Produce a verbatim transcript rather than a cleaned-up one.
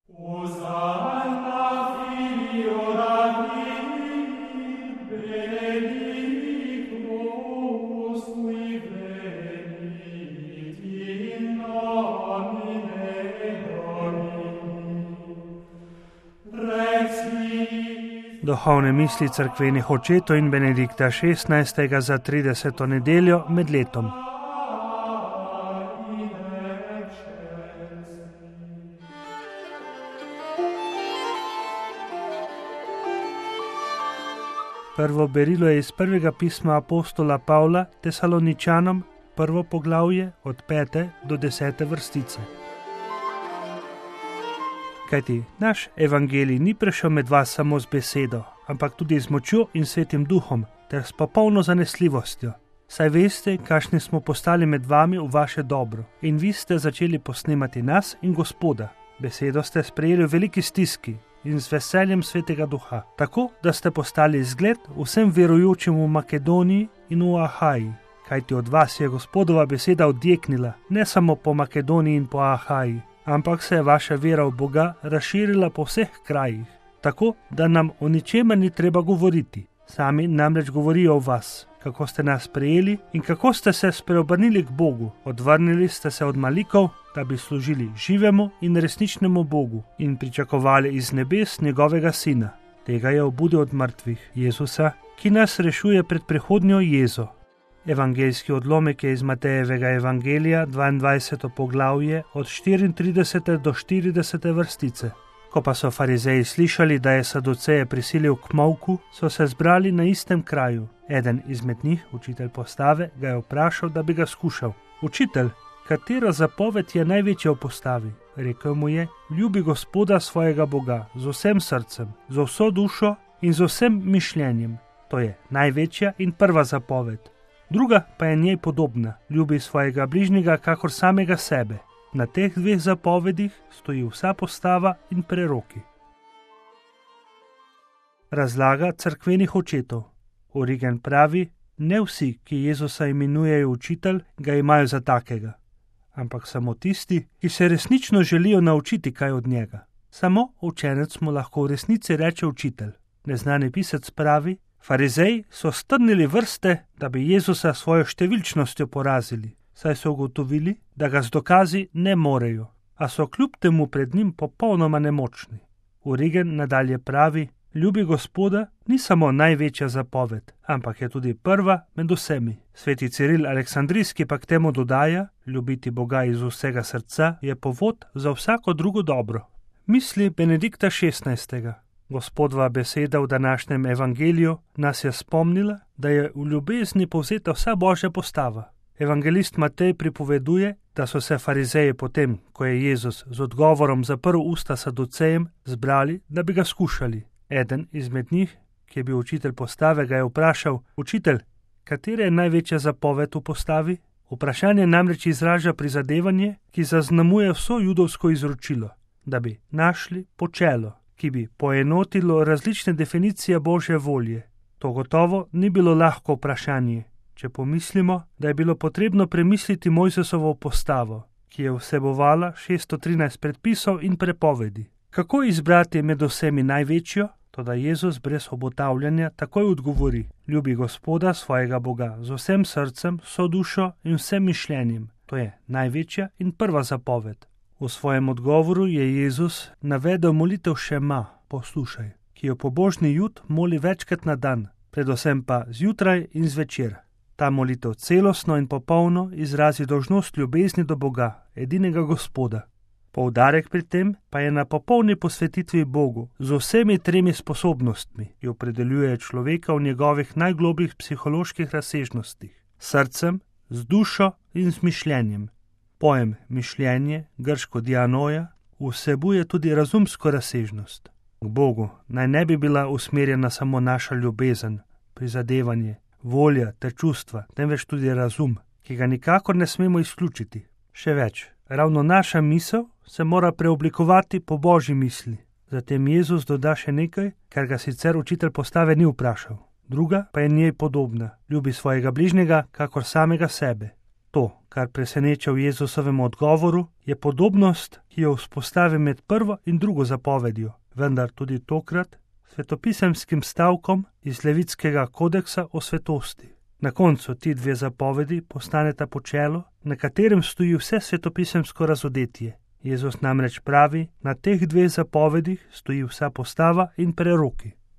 Duhovne misli cerkvenih očetov in Benedikta šestnajstega za trideseto nedeljo med letom. Prvo berilo je iz prvega pisma apostola Pavla Tesaloničanom, prvo poglavje od pete do desete vrstice. Kajti naš evangelij ni prišel med vas samo z besedo, ampak tudi z močjo in svetim duhom, ter s popolno zanesljivostjo. Saj veste, kakšni smo postali med vami v vaše dobro, in vi ste začeli posnemati nas in Gospoda. Besedo ste sprejeli v veliki stiski in z veseljem svetega duha, tako da ste postali zgled vsem verujočim v Makedoniji in v Ahaji. Kajti od vas je Gospodova beseda odjeknila, ne samo po Makedoniji in po Ahaji, ampak se je vaša vera v Boga razširila po vseh krajih, tako da nam o ničemer ni treba govoriti. Sami namreč govorijo o vas, kako ste nas sprejeli in kako ste se spreobrnili k Bogu. Odvrnili ste se od malikov, da bi služili živemu in resničnemu Bogu in pričakovali iz nebes njegovega sina. Tega je obudil od mrtvih, Jezusa, ki nas rešuje pred prihodnjo jezo. Evangeljski odlomek je iz Matejevega evangelija, dvaindvajseto poglavje, od štiriintridesete do štiridesete vrstice. Ko pa so farizeji slišali, da je saduceje prisilil k molku, so se zbrali na istem kraju. Eden izmed njih, učitelj postave, ga je vprašal, da bi ga skušal. Učitelj, katera zapoved je največja v postavi? Rekel mu je, ljubi Gospoda svojega Boga z vsem srcem, z vso dušo in z vsem mišljenjem. To je največja in prva zapoved. Druga pa je njej podobna, ljubi svojega bližnjega kakor samega sebe. Na teh dveh zapovedih stoji vsa postava in preroki. Razlaga cerkvenih očetov. Origen pravi, ne vsi, ki Jezusa imenujejo učitelj, ga imajo za takega, ampak samo tisti, ki se resnično želijo naučiti kaj od njega. Samo učenec mu lahko v resnici reče učitelj. Neznani pisec pravi, farizeji so strnili vrste, da bi Jezusa svojo številčnostjo porazili, saj so ugotovili, da ga z dokazi ne morejo, a so kljub temu pred njim popolnoma nemočni. Origen nadalje pravi, ljubi Gospoda ni samo največja zapoved, ampak je tudi prva med vsemi. Sveti Ciril Aleksandrijski pa k temu dodaja, ljubiti Boga iz vsega srca je povod za vsako drugo dobro. Misli Benedikta šestnajstega. Gospodova beseda v današnjem evangeliju nas je spomnila, da je v ljubezni povzeta vsa Božja postava. Evangelist Matej pripoveduje, da so se farizeji potem, ko je Jezus z odgovorom zaprl usta saducejem, zbrali, da bi ga skušali. Eden izmed njih, ki je bil učitelj postave, ga je vprašal, učitelj, katera je največja zapoved v postavi? Vprašanje namreč izraža prizadevanje, ki zaznamuje vso judovsko izročilo, da bi našli počelo, ki bi poenotilo različne definicije Božje volje. To gotovo ni bilo lahko vprašanje, če pomislimo, da je bilo potrebno premisliti Mojzesovo postavo, ki je vsebovala šeststo trinajst predpisov in prepovedi. Kako izbrati med vsemi največjo? Toda Jezus brez obotavljanja takoj odgovori, ljubi Gospoda svojega Boga z vsem srcem, vso dušo in vsem mišljenjem. To je največja in prva zapoved. V svojem odgovoru je Jezus navedel molitev Šema, poslušaj, ki jo pobožni Jud moli večkrat na dan, predvsem pa zjutraj in zvečer. Ta molitev celostno in popolno izrazi dolžnost ljubezni do Boga, edinega Gospoda. Poudarek pri tem pa je na popolni posvetitvi Bogu z vsemi tremi sposobnostmi, ki opredeljuje človeka v njegovih najglobljih psiholoških razsežnostih, s srcem, z dušo in z mišljenjem. Pojem mišljenje, grško dianoja, vsebuje tudi razumsko razsežnost. K Bogu naj ne bi bila usmerjena samo naša ljubezen, prizadevanje, volja ter čustva, temveč tudi razum, ki ga nikakor ne smemo izključiti. Še več, ravno naša misel se mora preoblikovati po Božji misli. Zatem Jezus doda še nekaj, kar ga sicer učitelj postave ni vprašal. Druga pa je njej podobna, ljubi svojega bližnjega kakor samega sebe. To, kar preseneča v Jezusovem odgovoru, je podobnost, ki jo vzpostavi med prvo in drugo zapovedjo, vendar tudi tokrat svetopisemskim stavkom iz Levitskega kodeksa o svetosti. Na koncu ti dve zapovedi postaneta počelo, na katerem stoji vse svetopisemsko razodetje. Jezus namreč pravi, na teh dveh zapovedih stoji vsa postava in preroki.